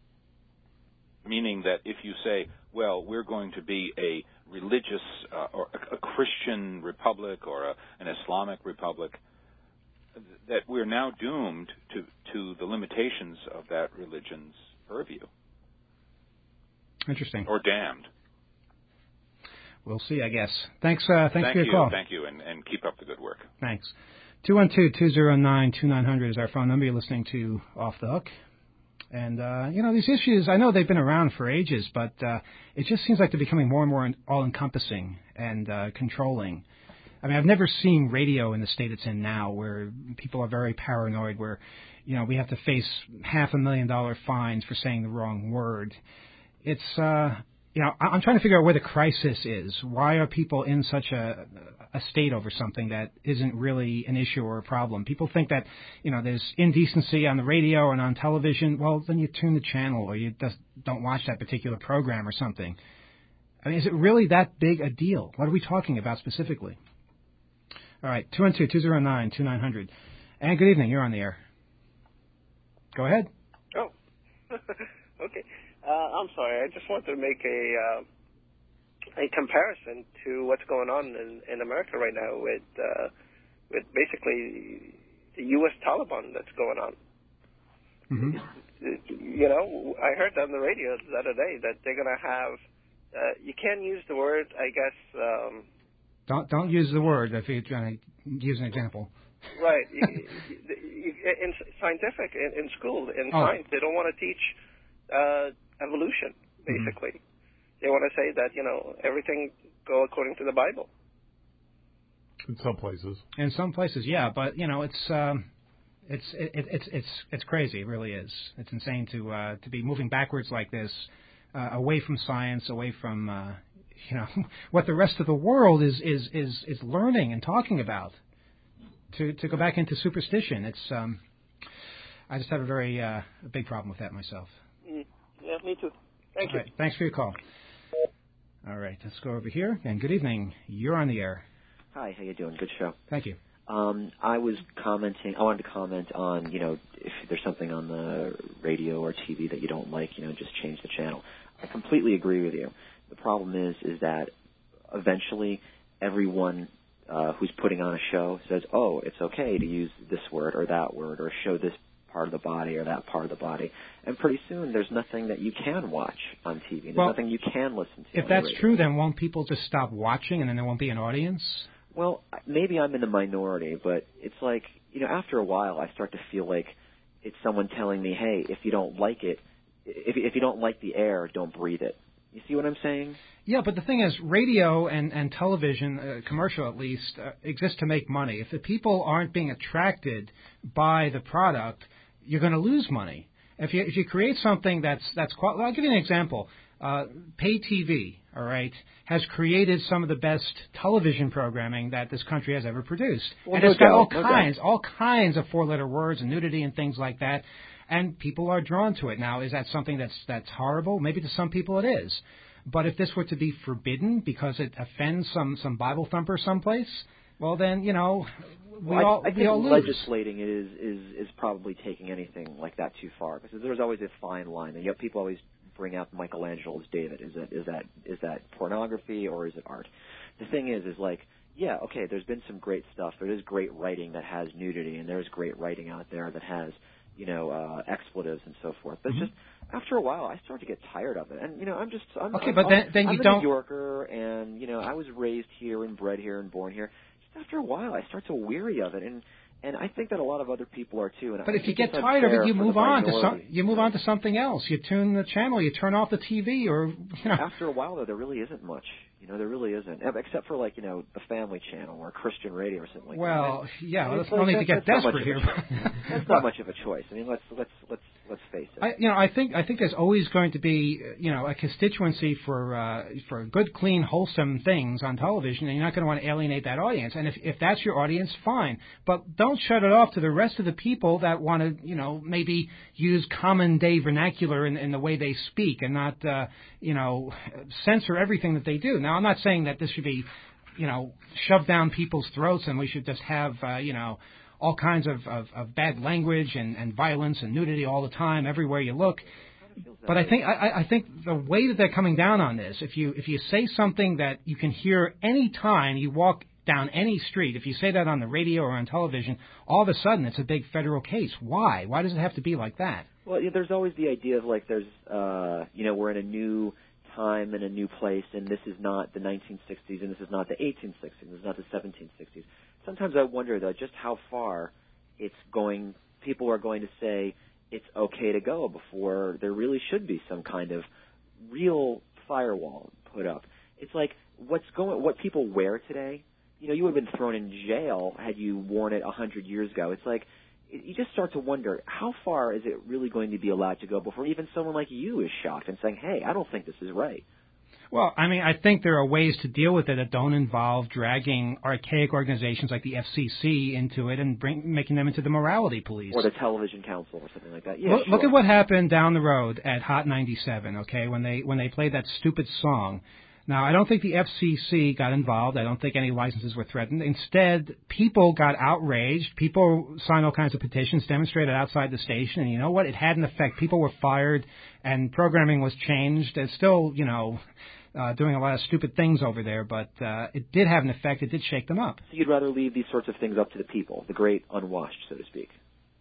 Meaning that if you say, well, we're going to be a religious or a Christian republic or an Islamic republic, that we're now doomed to the limitations of that religion's purview. Interesting. Or damned. We'll see, I guess. Thanks for your call. Thank you, and keep up the good work. Thanks. 212-209-2900 is our phone number. You're listening to Off the Hook. And, these issues, I know they've been around for ages, but it just seems like they're becoming more and more all-encompassing and controlling. I mean, I've never seen radio in the state it's in now where people are very paranoid, where, we have to face $500,000 fines for saying the wrong word. It's, I'm trying to figure out where the crisis is. Why are people in such a state over something that isn't really an issue or a problem? People think that, there's indecency on the radio and on television. Well, then you tune the channel or you just don't watch that particular program or something. I mean, is it really that big a deal? What are we talking about specifically? All right, 212-209-2900. And good evening. You're on the air. Go ahead. Oh, okay. I'm sorry. I just wanted to make a comparison to what's going on in America right now with basically the U.S. Taliban that's going on. Mm-hmm. You know, I heard on the radio the other day that they're going to have. You can't use the word, I guess. Don't use the word if you're trying to use an example. Right. In scientific, in school, in science, they don't want to teach evolution, basically. Mm-hmm. They want to say that, you know, everything go according to the Bible. In some places. In some places, yeah, but you know, it's crazy. It really is. It's insane to be moving backwards like this, away from science, away from you know what the rest of the world is learning and talking about. To go back into superstition, it's I just have a very big problem with that myself. Yeah, me too. Thank you. Right, thanks for your call. All right, let's go over here. And good evening. You're on the air. Hi, how you doing? Good show. Thank you. I wanted to comment on, you know, if there's something on the radio or TV that you don't like, you know, just change the channel. I completely agree with you. The problem is that eventually everyone who's putting on a show says, oh, it's okay to use this word or that word or show this part of the body or that part of the body. And pretty soon there's nothing that you can watch on TV. There's nothing you can listen to. If that's true, then won't people just stop watching and then there won't be an audience? Well, maybe I'm in the minority, but it's like, you know, after a while I start to feel like it's someone telling me, hey, if you don't like it, if you don't like the air, don't breathe it. You see what I'm saying? Yeah, but the thing is, radio and television, commercial at least, exist to make money. If the people aren't being attracted by the product, you're going to lose money. If you create something that's I'll give you an example. Pay TV, all right, has created some of the best television programming that this country has ever produced. Well, and it's got all kinds of four-letter words and nudity and things like that. And people are drawn to it. Now, is that something that's horrible? Maybe to some people it is. But if this were to be forbidden because it offends some Bible thumper someplace, well then, you know, I think all lose. Legislating it is probably taking anything like that too far, because there's always a fine line, and yet people always bring out Michelangelo's David. Is that pornography or is it art? The thing is like, yeah, okay, there's been some great stuff. There is great writing that has nudity, and there's great writing out there that has, you know, expletives and so forth. But just after a while, I start to get tired of it. And, you know, I'm then you a don't. New Yorker, and, you know, I was raised here and bred here and born here. Just after a while, I start to weary of it. And I think that a lot of other people are too. And but if you get tired of it, you move on to something else. You tune the channel, you turn off the TV, or, you know. After a while, though, there really isn't much. You know, there really isn't, except for, like, you know, the Family Channel or Christian radio or something like that. Well, yeah, let's not need to get desperate here. That's not much of a choice. I mean, let's face it. I think there's always going to be, you know, a constituency for good, clean, wholesome things on television, and you're not going to want to alienate that audience. And if that's your audience, fine, but don't shut it off to the rest of the people that want to, you know, maybe use common day vernacular in the way they speak and not, you know, censor everything that they do. Now, I'm not saying that this should be, you know, shoved down people's throats and we should just have, you know, all kinds of bad language and violence and nudity all the time everywhere you look. But I think the way that they're coming down on this, if you say something that you can hear any time you walk down any street, if you say that on the radio or on television, all of a sudden it's a big federal case. Why? Why does it have to be like that? Well, yeah, there's always the idea of like there's, you know, we're in a new time in a new place, and this is not the 1960s, and this is not the 1860s, this is not the 1760s. Sometimes I wonder, though, just how far people are going to say it's okay to go before there really should be some kind of real firewall put up. It's like what people wear today. You know, you would have been thrown in jail had you worn it 100 years ago. It's like you just start to wonder, how far is it really going to be allowed to go before even someone like you is shocked and saying, hey, I don't think this is right? Well, I mean, I think there are ways to deal with it that don't involve dragging archaic organizations like the FCC into it and making them into the morality police. Or the Television Council or something like that. Yeah, look at what happened down the road at Hot 97, okay, when they played that stupid song Now, I don't think the FCC got involved. I don't think any licenses were threatened. Instead, people got outraged. People signed all kinds of petitions, demonstrated outside the station, and you know what? It had an effect. People were fired, and programming was changed. It's still, doing a lot of stupid things over there, but it did have an effect. It did shake them up. So you'd rather leave these sorts of things up to the people, the great unwashed, so to speak?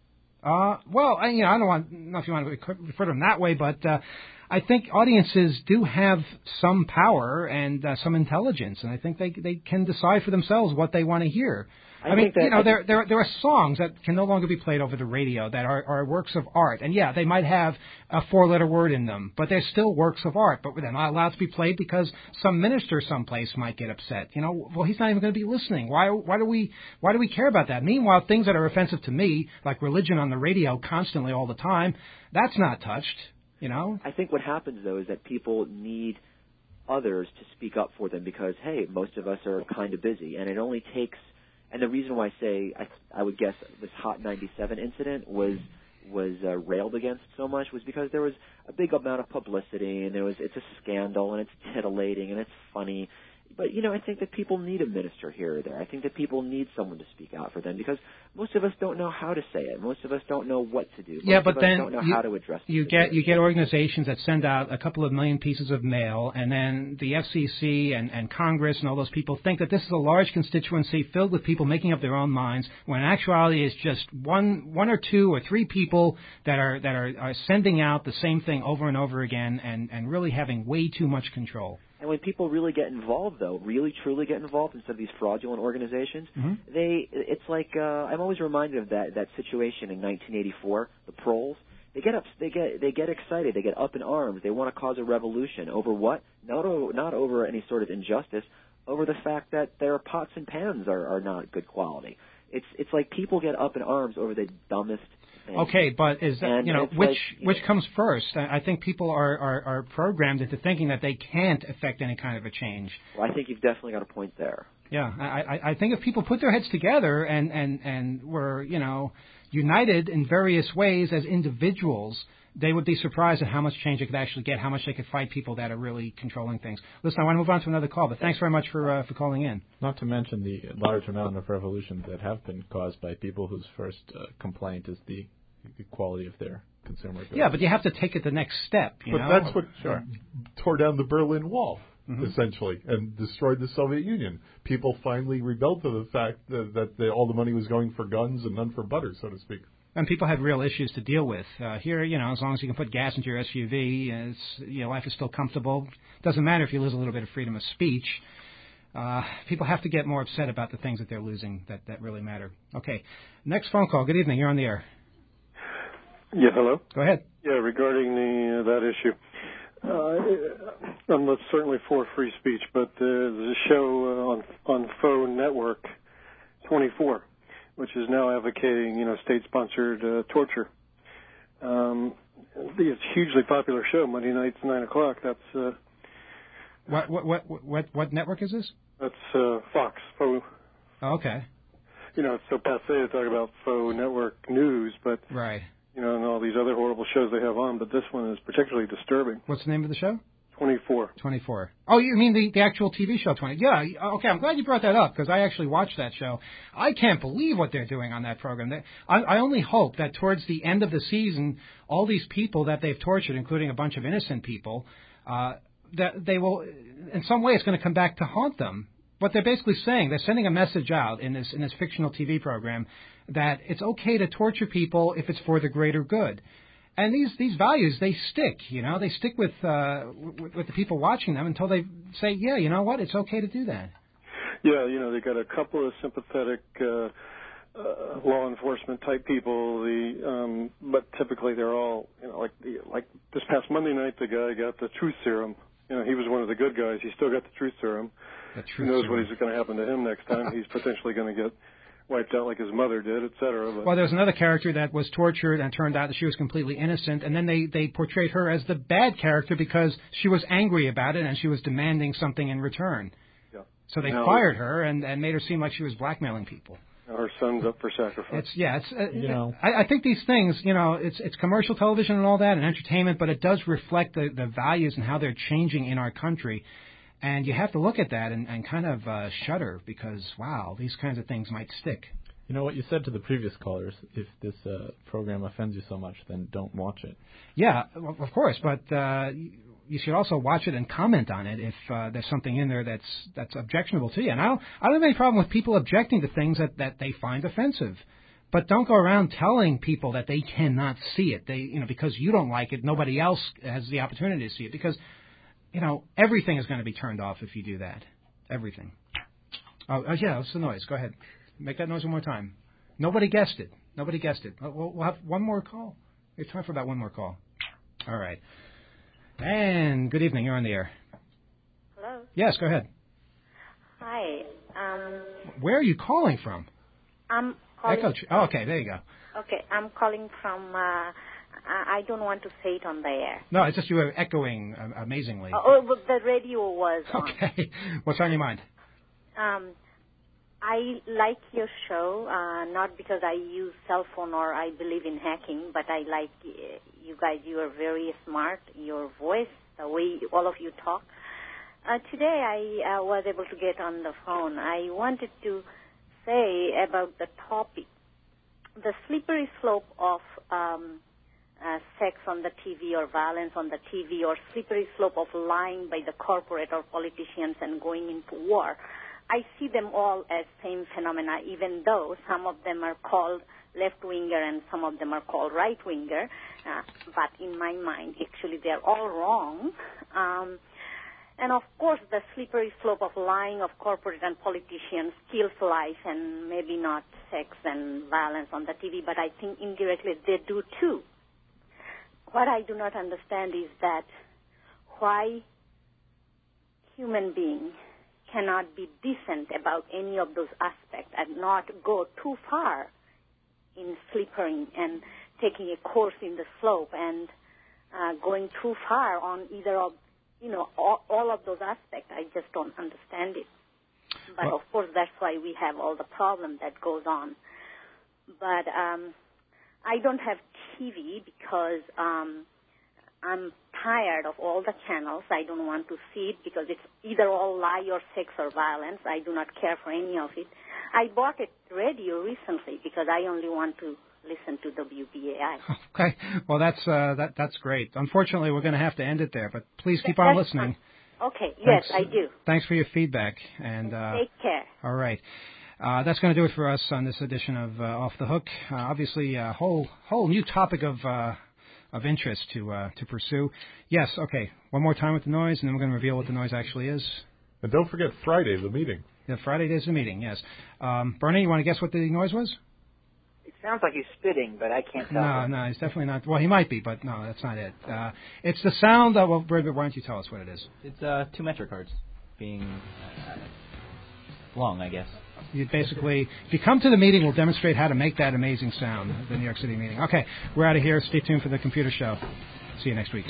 Well, I don't know if you want to refer to them that way, but I think audiences do have some power and some intelligence, and I think they can decide for themselves what they want to hear. I mean, there are songs that can no longer be played over the radio that are works of art, and yeah, they might have a 4-letter word in them, but they're still works of art. But they're not allowed to be played because some minister someplace might get upset. Well, he's not even going to be listening. Why do we care about that? Meanwhile, things that are offensive to me, like religion on the radio constantly all the time, that's not touched. I think what happens though is that people need others to speak up for them because hey, most of us are kind of busy, and it only takes. And the reason why I say I would guess this Hot 97 incident was railed against so much was because there was a big amount of publicity, and it's a scandal, and it's titillating, and it's funny. But, I think that people need a minister here or there. I think that people need someone to speak out for them because most of us don't know how to say it. Most of us don't know what to do. Most of us don't know how to address it. You get organizations that send out a couple of million pieces of mail, and then the FCC and Congress and all those people think that this is a large constituency filled with people making up their own minds, when in actuality it's just one or two or three people that are sending out the same thing over and over again and really having way too much control. And when people really get involved, though, really truly get involved instead of these fraudulent organizations, it's like I'm always reminded of that situation in 1984, the proles. They get excited, they get up in arms, they want to cause a revolution over what? Not over any sort of injustice, over the fact that their pots and pans are not good quality. It's like people get up in arms over the dumbest. Okay, but is that, which comes first? I think people are programmed into thinking that they can't affect any kind of a change. Well, I think you've definitely got a point there. Yeah, I think if people put their heads together and were united in various ways as individuals, they would be surprised at how much change it could actually get, how much they could fight people that are really controlling things. Listen, I want to move on to another call, but thanks very much for calling in. Not to mention the large amount of revolutions that have been caused by people whose first complaint is the quality of their consumer goods. Yeah, but you have to take it the next step. But that's what tore down the Berlin Wall, essentially, and destroyed the Soviet Union. People finally rebelled to the fact that all the money was going for guns and none for butter, so to speak. And people had real issues to deal with. Here, as long as you can put gas into your SUV, life is still comfortable. Doesn't matter if you lose a little bit of freedom of speech. People have to get more upset about the things that they're losing that really matter. Okay, next phone call. Good evening. You're on the air. Yeah, hello? Go ahead. Yeah, regarding that issue. I'm certainly for free speech, but there's a show on Faux Network 24, which is now advocating, state-sponsored torture. It's a hugely popular show, Monday nights, 9 o'clock. That's What network is this? That's Fox. Faux. Oh, okay. It's so passé to talk about Faux Network news, but right. And all these other horrible shows they have on, but this one is particularly disturbing. What's the name of the show? 24. 24. Oh, you mean the actual TV show 20? Yeah, okay, I'm glad you brought that up, because I actually watched that show. I can't believe what they're doing on that program. I only hope that towards the end of the season, all these people that they've tortured, including a bunch of innocent people, that they will, in some way, it's going to come back to haunt them. What they're basically saying, they're sending a message out in this fictional TV program that it's okay to torture people if it's for the greater good. And these values, they stick, they stick with the people watching them until they say, yeah, you know what, it's okay to do that. Yeah, they got a couple of sympathetic law enforcement type people, but typically they're all, like this past Monday night, the guy got the truth serum. He was one of the good guys. He still got the truth serum. Who knows what is going to happen to him next time? He's potentially going to get wiped out like his mother did, et cetera. But. Well, there's another character that was tortured and turned out that she was completely innocent, and then they portrayed her as the bad character because she was angry about it and she was demanding something in return. Yeah. So they fired her and made her seem like she was blackmailing people. Her son's up for sacrifice. I think these things, it's commercial television and all that and entertainment, but it does reflect the values and how they're changing in our country. And you have to look at that and kind of shudder because, wow, these kinds of things might stick. You know what you said to the previous callers, if this program offends you so much, then don't watch it. Yeah, of course, but you should also watch it and comment on it if there's something in there that's objectionable to you. And I don't have any problem with people objecting to things that they find offensive. But don't go around telling people that they cannot see it. Because you don't like it, nobody else has the opportunity to see it. Because, everything is going to be turned off if you do that. Everything. Oh yeah, what's the noise? Go ahead. Make that noise one more time. Nobody guessed it. We'll have one more call. We have time for about one more call. All right. And good evening. You're on the air. Hello? Yes, go ahead. Hi. Where are you calling from? I'm calling... okay, there you go. Okay, I'm calling from... I don't want to say it on the air. No, it's just you were echoing amazingly. But the radio was on. Okay. What's on your mind? I like your show, not because I use cell phone or I believe in hacking, but I like you guys. You are very smart. Your voice, the way all of you talk. Today I was able to get on the phone. I wanted to say about the topic, the slippery slope of sex on the TV or violence on the TV or slippery slope of lying by the corporate or politicians and going into war. I see them all as same phenomena, even though some of them are called left-winger and some of them are called right-winger. But in my mind, actually, they're all wrong. And, of course, the slippery slope of lying of corporate and politicians kills life and maybe not sex and violence on the TV, but I think indirectly they do too. What I do not understand is that why human beings cannot be decent about any of those aspects and not go too far in slippering and taking a course in the slope and going too far on either of, all of those aspects. I just don't understand it. But, of course, that's why we have all the problem that goes on. But I don't have TV because I'm tired of all the channels. I don't want to see it because it's either all lie or sex or violence. I do not care for any of it. I bought a radio recently because I only want to listen to WBAI. Okay. Well, that's great. Unfortunately, we're going to have to end it there, but please keep on listening. Fine. Okay. Yes, I do. Thanks for your feedback. And take care. All right. That's going to do it for us on this edition of Off the Hook. Obviously, a whole new topic of interest to pursue. Yes, okay. One more time with the noise, and then we're going to reveal what the noise actually is. And don't forget Friday, the meeting. Yeah, Friday is the meeting, yes. Bernie, you want to guess what the noise was? It sounds like he's spitting, but I can't tell. No, he's definitely not. Well, he might be, but no, that's not it. It's the sound of... Well, Brad, why don't you tell us what it is? It's 2 metric hertz being long, I guess. You basically, if you come to the meeting, we'll demonstrate how to make that amazing sound, the New York City meeting. Okay, we're out of here. Stay tuned for the computer show. See you next week.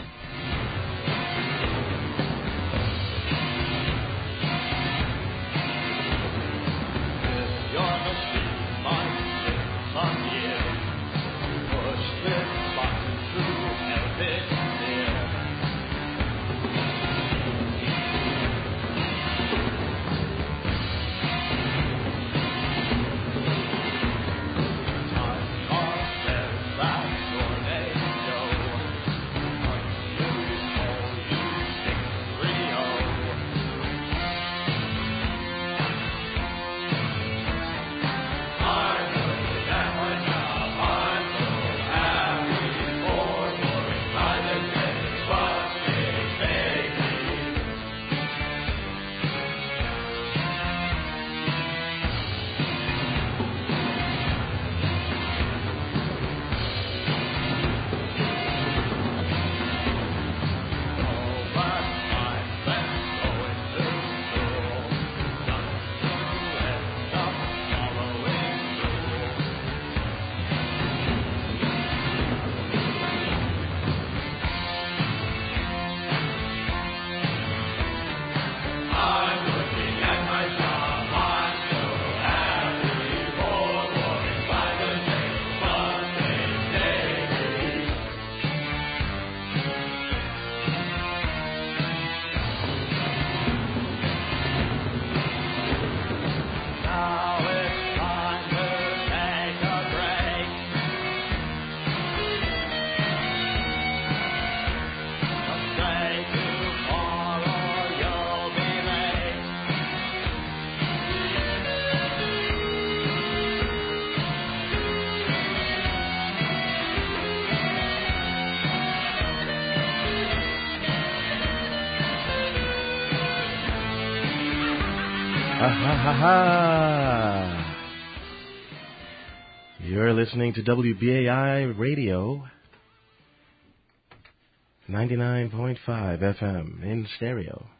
You're listening to WBAI Radio, 99.5 FM in stereo.